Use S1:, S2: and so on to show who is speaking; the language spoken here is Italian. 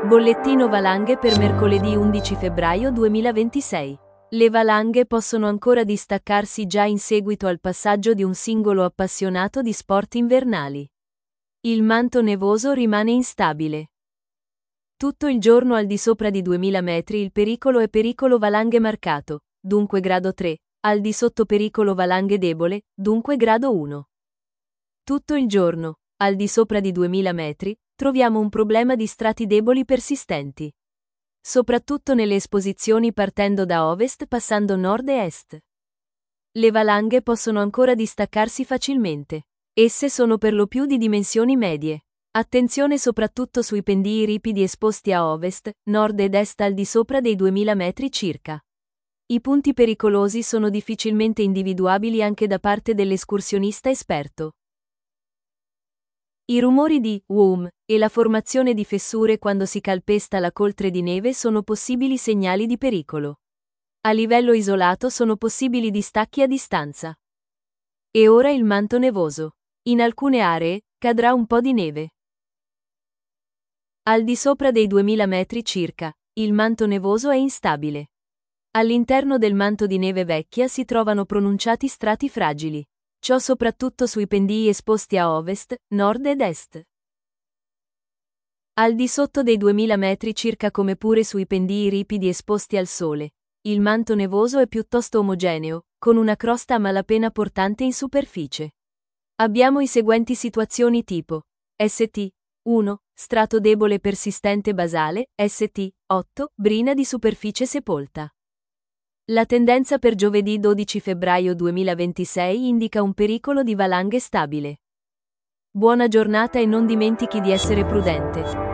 S1: Bollettino valanghe per mercoledì 11 febbraio 2026. Le valanghe possono ancora distaccarsi già in seguito al passaggio di un singolo appassionato di sport invernali. Il manto nevoso rimane instabile. Tutto il giorno al di sopra di 2000 metri il pericolo è pericolo valanghe marcato, dunque grado 3, al di sotto pericolo valanghe debole, dunque grado 1. Tutto il giorno, al di sopra di 2000 metri, troviamo un problema di strati deboli persistenti. Soprattutto nelle esposizioni partendo da ovest passando nord e est. Le valanghe possono ancora distaccarsi facilmente. Esse sono per lo più di dimensioni medie. Attenzione soprattutto sui pendii ripidi esposti a ovest, nord ed est al di sopra dei 2000 metri circa. I punti pericolosi sono difficilmente individuabili anche da parte dell'escursionista esperto. I rumori di WUM e la formazione di fessure quando si calpesta la coltre di neve sono possibili segnali di pericolo. A livello isolato sono possibili distacchi a distanza. E ora il manto nevoso. In alcune aree cadrà un po' di neve. Al di sopra dei 2000 metri circa, il manto nevoso è instabile. All'interno del manto di neve vecchia si trovano pronunciati strati fragili. Ciò soprattutto sui pendii esposti a ovest, nord ed est. Al di sotto dei 2000 metri circa come pure sui pendii ripidi esposti al sole, il manto nevoso è piuttosto omogeneo, con una crosta a malapena portante in superficie. Abbiamo i seguenti situazioni tipo St. 1. Strato debole persistente basale, St. 8. Brina di superficie sepolta. La tendenza per giovedì 12 febbraio 2026 indica un pericolo di valanghe stabile. Buona giornata e non dimentichi di essere prudente.